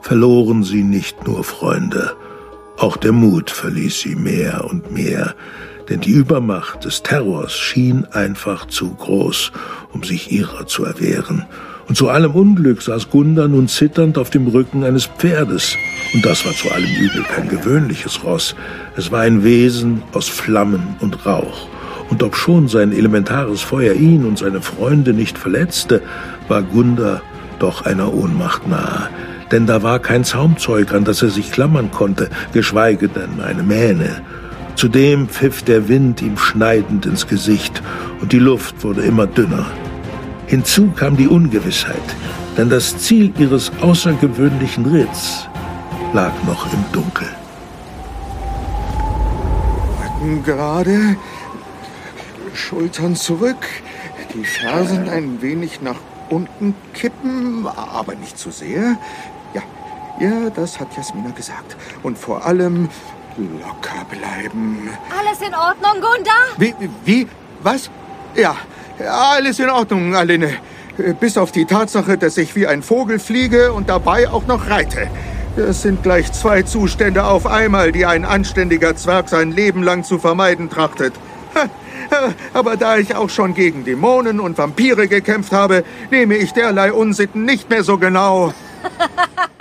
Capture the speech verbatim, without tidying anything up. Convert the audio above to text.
verloren sie nicht nur Freunde. Auch der Mut verließ sie mehr und mehr, denn die Übermacht des Terrors schien einfach zu groß, um sich ihrer zu erwehren. Und zu allem Unglück saß Gunda nun zitternd auf dem Rücken eines Pferdes. Und das war zu allem Übel kein gewöhnliches Ross. Es war ein Wesen aus Flammen und Rauch. Und obschon sein elementares Feuer ihn und seine Freunde nicht verletzte, war Gunda doch einer Ohnmacht nahe. Denn da war kein Zaumzeug, an das er sich klammern konnte, geschweige denn eine Mähne. Zudem pfiff der Wind ihm schneidend ins Gesicht und die Luft wurde immer dünner. Hinzu kam die Ungewissheit, denn das Ziel ihres außergewöhnlichen Ritts lag noch im Dunkel. Rücken gerade, Schultern zurück, die Fersen ein wenig nach unten kippen, aber nicht zu sehr. Ja, ja, das hat Jasmina gesagt. Und vor allem locker bleiben. Alles in Ordnung, Gunda? Wie, wie, was? Ja, alles in Ordnung, Aline. Bis auf die Tatsache, dass ich wie ein Vogel fliege und dabei auch noch reite. Das sind gleich zwei Zustände auf einmal, die ein anständiger Zwerg sein Leben lang zu vermeiden trachtet. Aber da ich auch schon gegen Dämonen und Vampire gekämpft habe, nehme ich derlei Unsitten nicht mehr so genau.